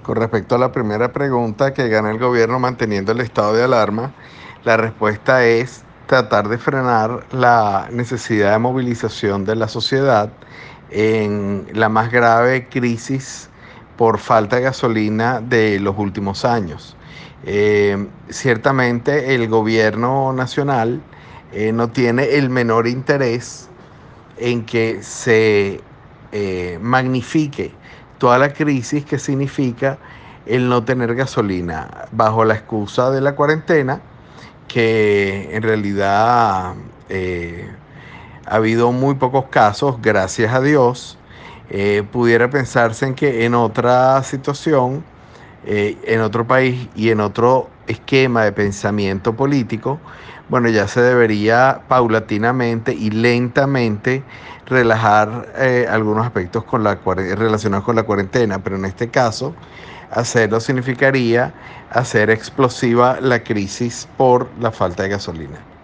Con respecto a la primera pregunta, que gana el gobierno manteniendo el estado de alarma, la respuesta es tratar de frenar la necesidad de movilización de la sociedad en la más grave crisis por falta de gasolina de los últimos años. Ciertamente el gobierno nacional no tiene el menor interés en que se magnifique toda la crisis que significa el no tener gasolina bajo la excusa de la cuarentena, que en realidad ha habido muy pocos casos, gracias a Dios. Pudiera pensarse en que en otra situación, en otro país y en otro esquema de pensamiento político, bueno, ya se debería paulatinamente y lentamente relajar algunos aspectos relacionados con la cuarentena, pero en este caso, hacerlo significaría hacer explosiva la crisis por la falta de gasolina.